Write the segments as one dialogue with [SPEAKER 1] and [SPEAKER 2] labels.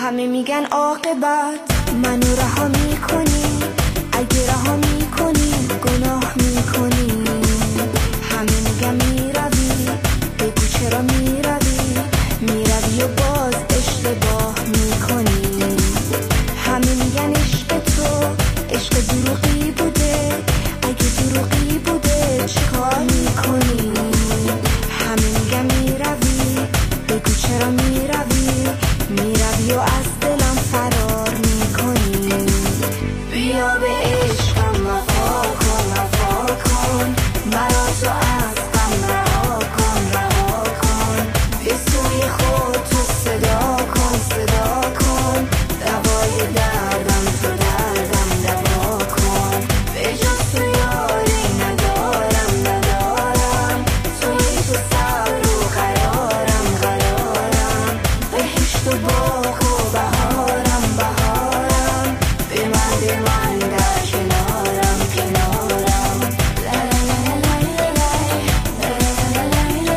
[SPEAKER 1] همه میگن عاقبت منو رها میکنی، اگه رها میکنی گناه میکنی. همه میگن میروی، بگو چرا میروی، میروی و باز اشتباه میکنی. همه میگن عشق تو عشق دروغی بوده، اگه دروغی بوده چیکار میکنی. همه میگن میروی، بگو چرا میروی، میروی و از دلم فرار میکنی. بیا به عشقم وفا کن، وفا کن، مرا تو از غم رها کن، رها کن. به سوی خود تو صدا کن، صدا کن، دوای دردم تو دردم دوا کن. به جز تو یاری ندارم، ندارم، توی تو صبر و قرارم، قرارم. بهشت و باغ و بهارم، بهارم. به من در کنارم، کنارم. لا لا لا لا لا لا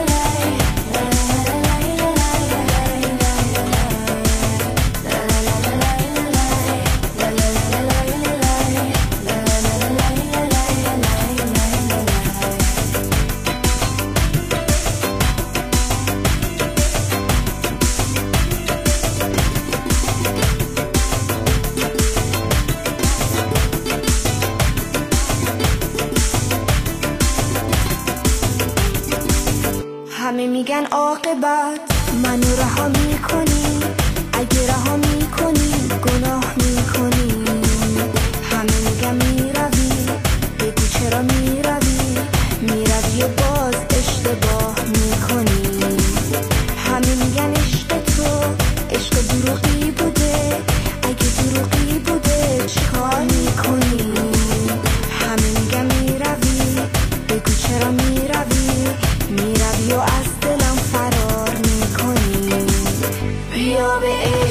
[SPEAKER 1] همه میگن عاقبت منو رها میکنی، اگه رها میکنی گناه میکنی. همه میگن میروی، بگو چرا میروی، میروی و باز اشتباه میکنی. همه میگن عشق تو عشق دروغی بوده، اگه دروغی بوده چیکار میکنی. همه میگن میروی، بگو چرا میروی، میروی و از دلم فرار میکنی. بیا به